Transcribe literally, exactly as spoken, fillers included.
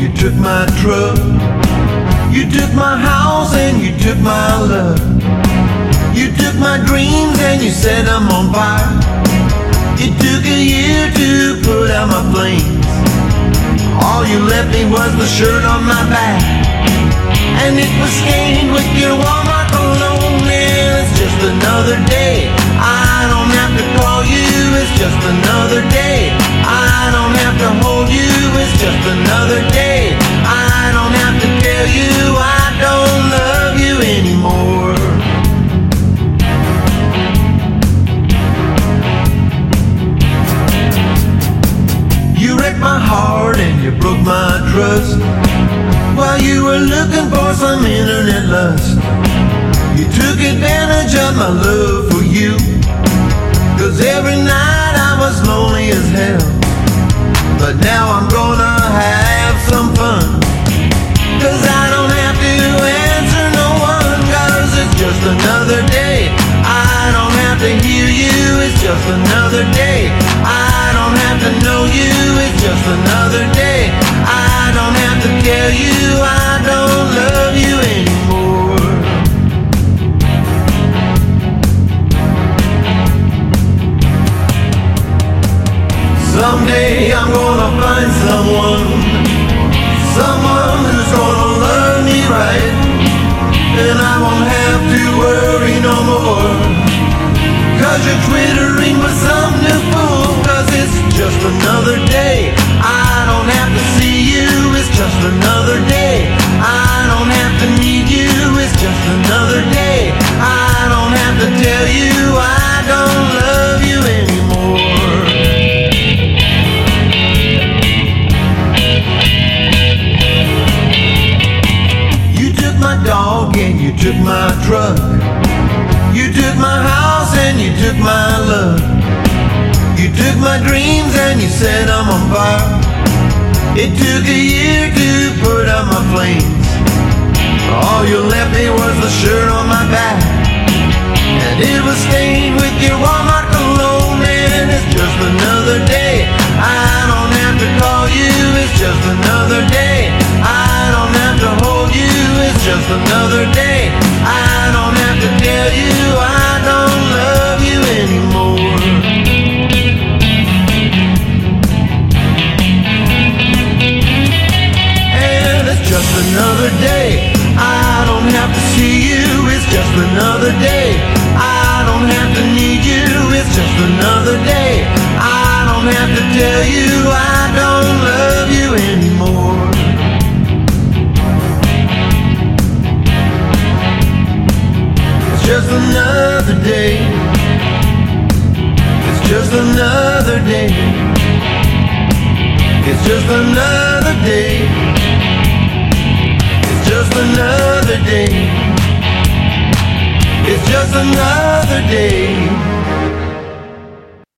you took my truck. You took my house and you took my love. You took my dreams and you set them on fire. It took a year to put out my flames. All you left me was the shirt on my back, and it was stained with your Walmart cologne. And it's just another day. I don't have to call you. It's just another day. I don't have to hold you. It's just another day. I don't have to tell you I don't love you anymore. You wrecked my heart and you broke my trust while you were looking for some internet lust. You took advantage of my love for you, 'cause every night I was lonely as hell. But now I'm gonna have some fun, 'cause I don't have to answer no one, 'cause it's just another day. I don't have to hear you. It's just another day. I don't have to know you. It's just another day. I don't have to tell you I don't love you anymore. Someday I'm gonna find someone, someone who's gonna love me right, and I won't have to worry no more, 'cause you're twittering with some new fool. 'Cause it's just another day. I don't have to see you. It's just another day. I don't have to need you. It's just another day. I don't have to tell you I don't love you anymore. You took my dog and you took my truck. You took my house and you took my love. You took my dreams and you set them on fire. It took a year to put out my flames. All you left me was the shirt on my back, and it was stained with your Walmart cologne. And it's just another day. I don't have to call you. It's just another day. I don't have to hold you. It's just another day. I don't have to tell you I don't love you anymore. And it's just another day. I don't have to see you. It's just another day. I don't have to need you. It's just another day. I don't have to tell you I don't love you anymore. It's just another day. It's just another day. It's just another day. It's just another day. It's just another day.